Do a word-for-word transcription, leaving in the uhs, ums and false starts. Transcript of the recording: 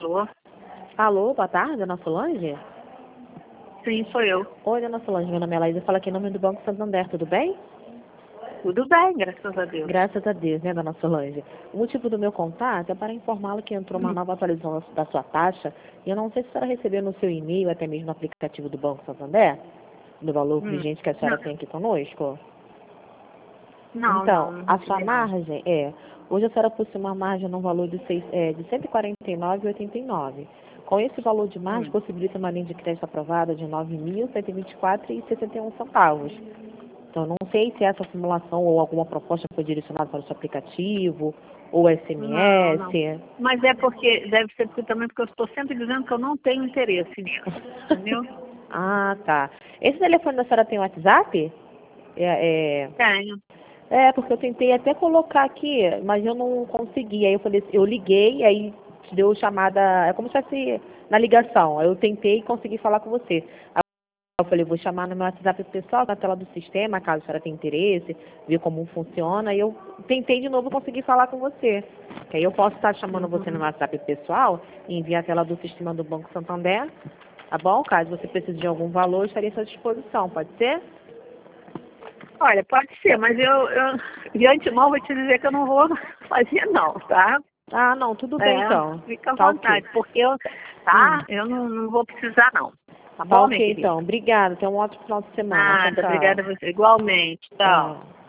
Alô? Alô, boa tarde, dona Solange? Sim, sou eu. Oi, dona Solange, meu nome é Laísa, fala aqui em nome do Banco Santander, tudo bem? Tudo bem, graças a Deus. Graças a Deus, né, dona Solange? O motivo do meu contato é para informá-lo que entrou uma Hum. nova atualização da sua taxa e eu não sei se a senhora recebeu no seu e-mail, até mesmo no aplicativo do Banco Santander, do valor Hum. vigente que a senhora Não, tem aqui conosco. não, Então, não, não a sua recebi, não. margem é, hoje a senhora possui uma margem no valor de, seis, é, de cento e quarenta e nove vírgula oitenta e nove. Com esse valor de margem, Hum. possibilita uma linha de crédito aprovada de nove mil cento e vinte e quatro reais e sessenta e um centavos. Então, não sei se essa simulação ou alguma proposta foi direcionada para o seu aplicativo, ou Não, não. S M S. Mas é porque, deve ser porque também porque eu estou sempre dizendo que eu não tenho interesse nisso, entendeu? Ah, tá. Esse telefone da senhora tem WhatsApp? É, é, Tenho. é, porque eu tentei até colocar aqui, mas eu não consegui. Aí eu falei, eu liguei, aí te deu chamada, é como se fosse na ligação. Aí eu tentei e consegui falar com você. Aí eu falei, vou chamar no meu WhatsApp pessoal, na tela do sistema, caso a senhora tenha interesse, ver como funciona. E eu tentei de novo conseguir falar com você. Que aí eu posso estar chamando você no Uhum. meu WhatsApp pessoal e enviar a tela do sistema do Banco Santander. Tá bom? Caso você precise de algum valor, eu estaria à sua disposição. Pode ser? Olha, pode ser, mas eu, eu de antemão vou te dizer que eu não vou fazer não, tá? Ah, não, tudo bem É, então. fica à Tá ok. vontade, porque eu, Hum. tá? Eu não, não vou precisar não. Tá Tá bom, minha ok querida? então. Obrigada. Tenha um ótimo final de semana. Tchau, Nada, tchau. obrigada a você. Igualmente, tchau. Tchau.